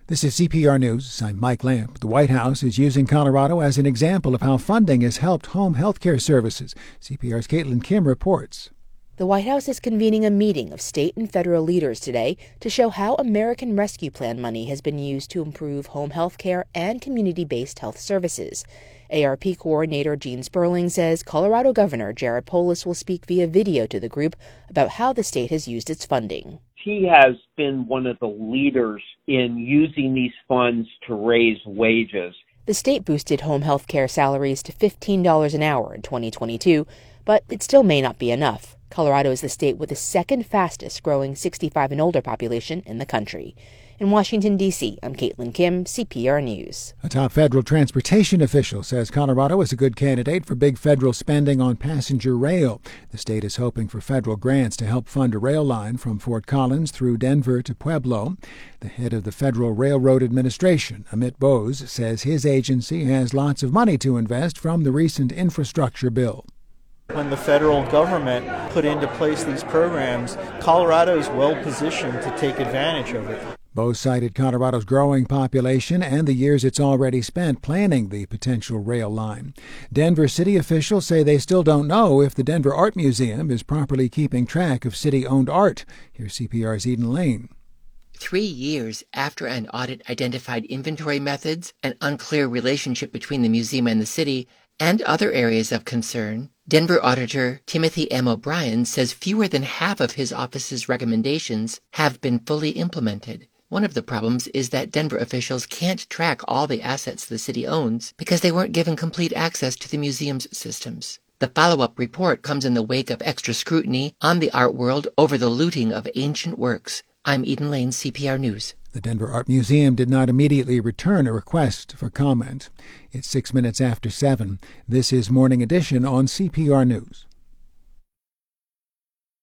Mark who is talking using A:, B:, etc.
A: This is CPR News. I'm Mike Lamp. The White House is using Colorado as an example of how funding has helped home health care services. CPR's Caitlin Kim reports.
B: The White House is convening a meeting of state and federal leaders today to show how American Rescue Plan money has been used to improve home health care and community-based health services. ARP coordinator Gene Sperling says Colorado Governor Jared Polis will speak via video to the group about how the state has used its funding.
C: He has been one of the leaders in using these funds to raise wages.
B: The state boosted home health care salaries to $15 an hour in 2022, but it still may not be enough. Colorado is the state with the second fastest growing 65 and older population in the country. In Washington, D.C., I'm Caitlin Kim, CPR News.
A: A top federal transportation official says Colorado is a good candidate for big federal spending on passenger rail. The state is hoping for federal grants to help fund a rail line from Fort Collins through Denver to Pueblo. The head of the Federal Railroad Administration, Amit Bose, says his agency has lots of money to invest from the recent infrastructure bill.
D: When the federal government put into place these programs, Colorado is well positioned to take advantage of it.
A: Bose cited Colorado's growing population and the years it's already spent planning the potential rail line. Denver city officials say they still don't know if the Denver Art Museum is properly keeping track of city-owned art. Here's CPR's Eden Lane.
E: 3 years after an audit identified inventory methods, an unclear relationship between the museum and the city, and other areas of concern, Denver Auditor Timothy M. O'Brien says fewer than half of his office's recommendations have been fully implemented. One of the problems is that Denver officials can't track all the assets the city owns because they weren't given complete access to the museum's systems. The follow-up report comes in the wake of extra scrutiny on the art world over the looting of ancient works. I'm Eden Lane, CPR News.
A: The Denver Art Museum did not immediately return a request for comment. It's 6 minutes after 7. This is Morning Edition on CPR News.